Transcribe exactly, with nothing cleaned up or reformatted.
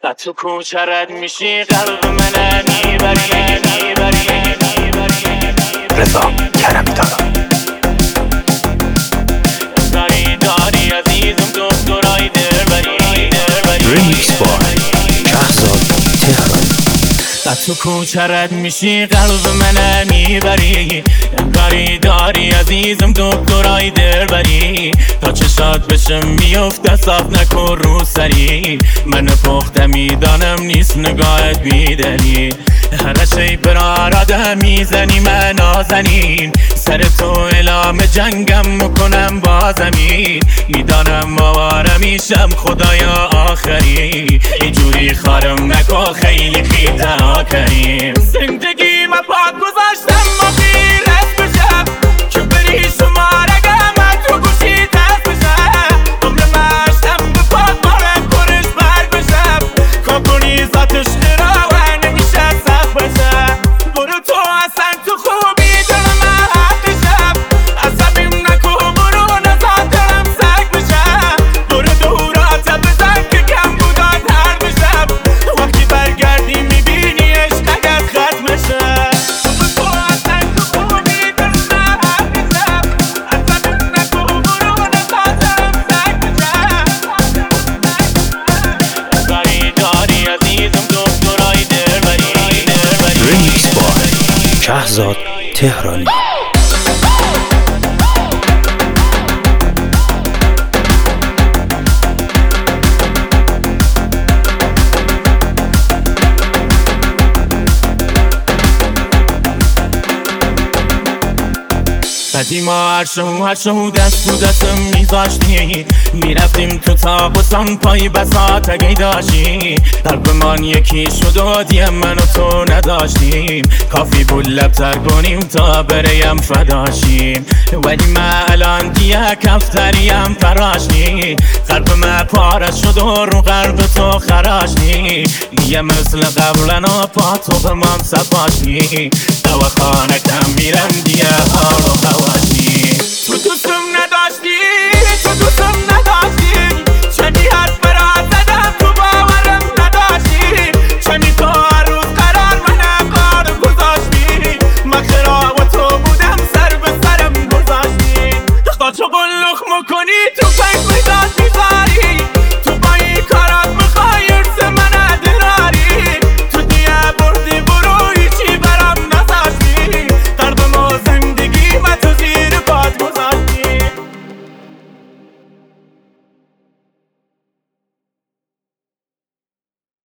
تو کوچرت میشی قلب من میبری میبری رضا کرمی دارا داری داری عزیزم دکترای دربری دربری ریمیکس بای شهرزاد تهرانی تو کوچرت میشی قلب من میبری انگاری داری عزیزم دکترای دربری تا چشات بشه میفته صاف نکن رو سری من پخته میدانم نیست نگاهت بیدلی هر شی براراده میزنی من نازنین سر تو اعلام جنگم میکنم با زمین میدانم آواره میشم خدایا آخری اینجوری خارم نکن خیلی خیلی کریم زندگی ما پاک گذاشتم ما خیرت بشم که بری شماره گمت تو گوشی دست بشم عمر مشتم به پاک بارم کرش برگ بشم کاکنی ذاتش قرار و نمیشه سخت بشم برو تو اصلا تو خوبی دل من حق بشم عصبیم نکو برو نزاد دلم سگ بشم برو دورات بزن که کم بودان هر بشم وقتی برگردی میبینی ریمیکس بای شهرزاد تهرانی قدیما هرشو هرشو دست تو دستم میذاشتی میرفتیم تو تابستان پای بساط اگه داشتی قلبمان یکی شد و دیم من و تو نداشتیم کافی بود لبتر کنیم تا بریم فداشیم ولی من الان دیگه کفتریم فراشتی قلب من پاره شد و رو قلب تو خراشتی دیگه مثل قبلنا پا تو به من سپاشتی دواخانه کم میرم دیگه حال و خواشتی تو دوستم